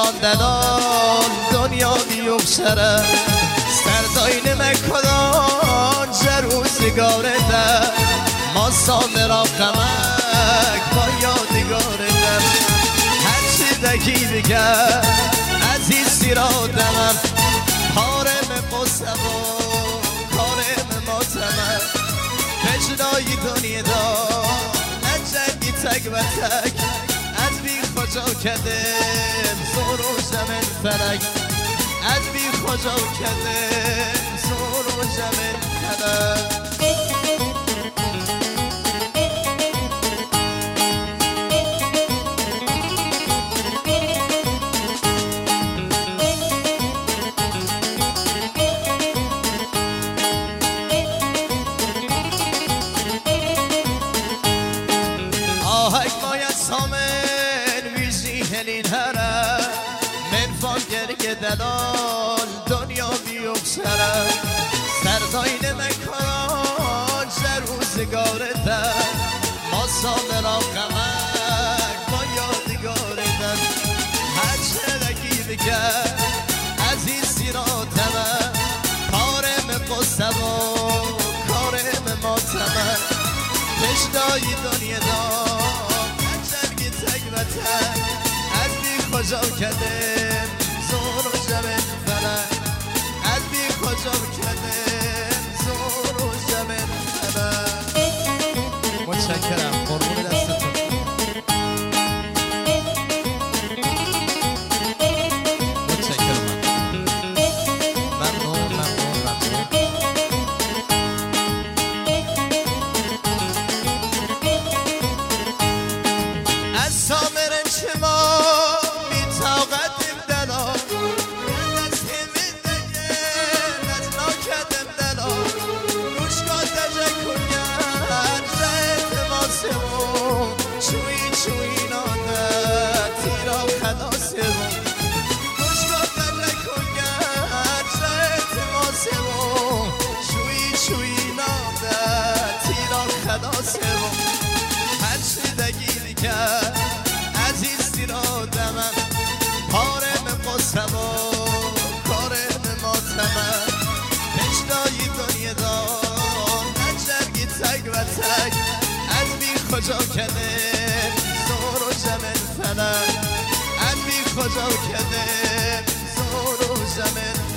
دلال دنیا بیوخشره سرداین مکدان جروزگاره ده ما سامرا قمک با یادگاره ده هرچی دکی بگر عزیزی را دمم کارم قصه و کارم ماتمم پجنای دنیا دا نجنگی تک و تک از بی خجا کدم زور و زمین فلک از بی خجا کدم زور و زمین فلک دلال دنیا بیوخشره سرداین مکان روزگاره ده ما سامرا قمک با یادگاره ده هرچه دکی بگر عزیزی را تمه کارم قصه و کارم ماتمه پشتای دنیا دا نجنگی تک و تک از بی خجا کدم زور و زمین فلک از بی خجا کدم زور و زمین فلک متشکرم قربون دستتون متشکرم ممنون از سامر شما هرچی دگیری کرد عزیزی را دمم کارم قصه و کارم ماتمم پشتای دنیا دار نجرگی تک و تک از بی خجا کدم زور و زمین فلک از بی خجا کدم زور و زمین